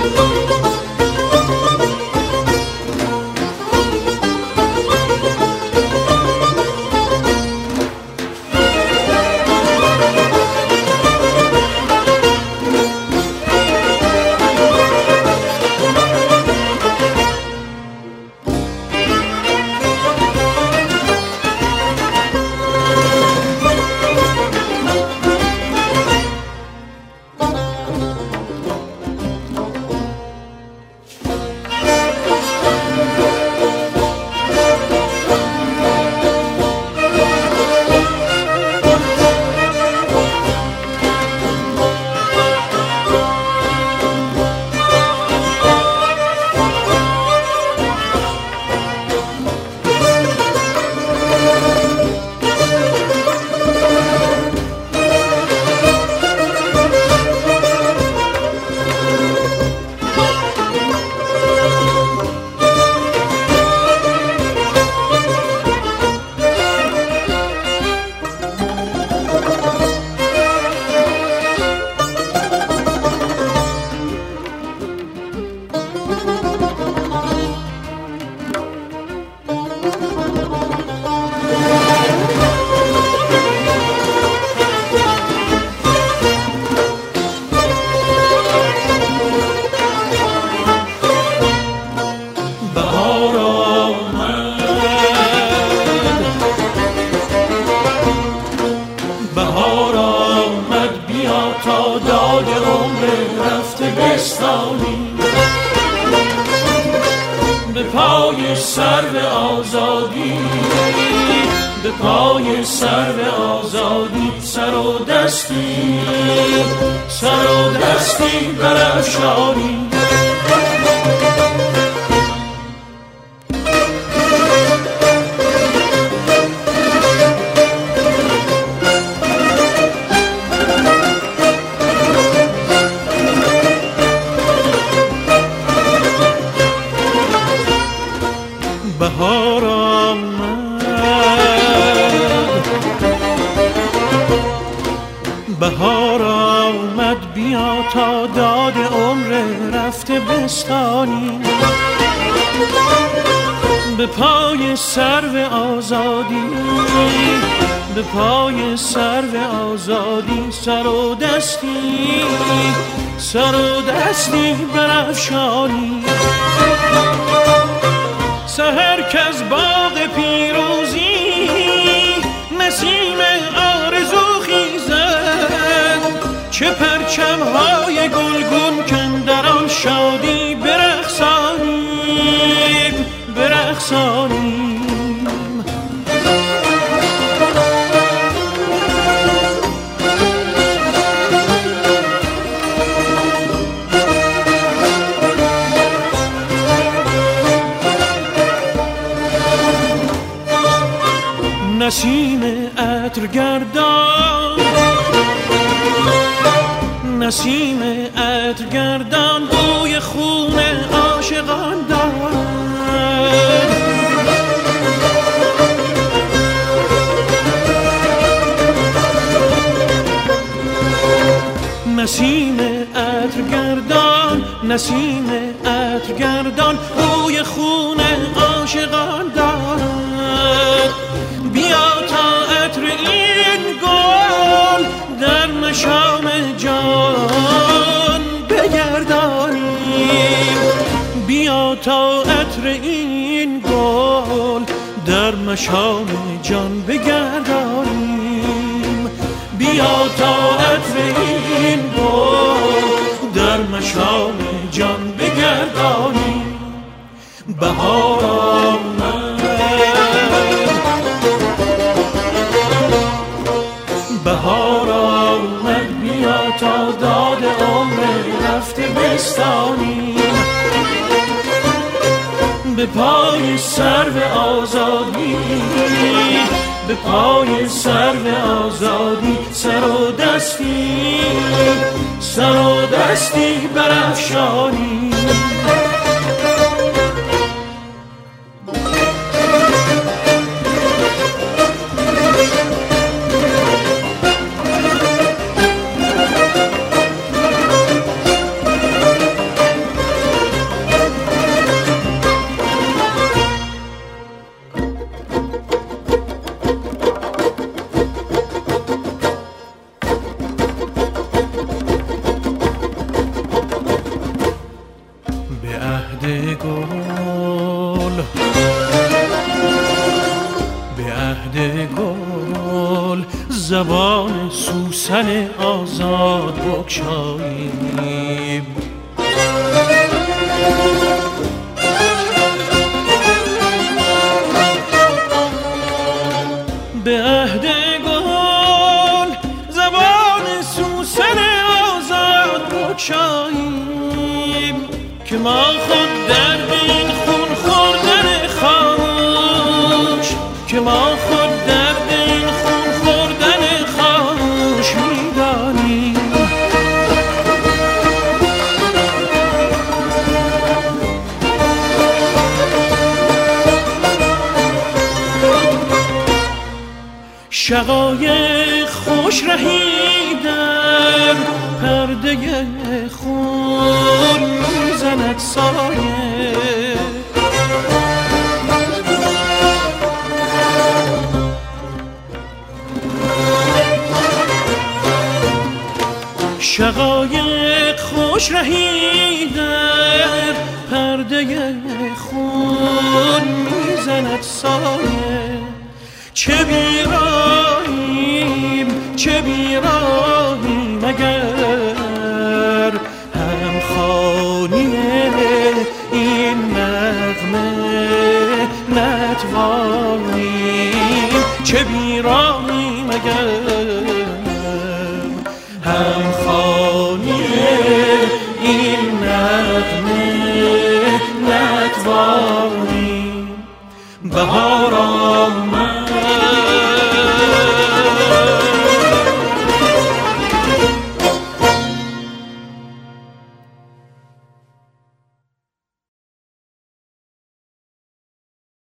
به پای سرو آزادی، به پای سرو آزادی، سر و دستی، سر و دستی برافشانی. بهار آمد، بهار آمد، بیا تا داد عمر رفته بستانی. به پای سرو آزادی، به پای سرو آزادی، سر و دستی، سر و دستی برافشانی. سحر کز باغ پیروزی نسیم آرزو خیزد، چه پرچم‌های گلگون کاندر آن شادی برقصانیم، برقصانیم. نسیم عطرگردان، نسیم عطرگردان، بوی خون عاشقان دارد. نسیم عطرگردان، نسیم عطرگردان، بوی خون عاشقان دارد. بیا تا عطر این گل در مشام جان بگردانیم، بیا تا عطر این گل در مشام جان بگردانیم، بیا تا عطر این گل در مشام جان بگردانیم. بهار آمد، بهار آمد، بیا تا داد عمر رفته بستانیم. به پای سرو آزادی، به پای سرو آزادی، سر و دستی، سر و دستی برافشانیم. زبان سوسن آزاد بگشاییم. به عهد گل زبان سوسن آزاد بگشاییم که ما خود در این خون خوردن خاموش، که ما خود در این خون خوردن خاموش می‌دانیم. شقایق خوش رهیدن پرده خون میزند سایه، شقایق خوش رهیدن پرده خون میزند سایه. چه بیراهیم چه بیراهیم اگر هم خوانی این نغمه نتوانیم. چه بیراهیم اگر هم خوانی این نغمه نتوانیم. بهار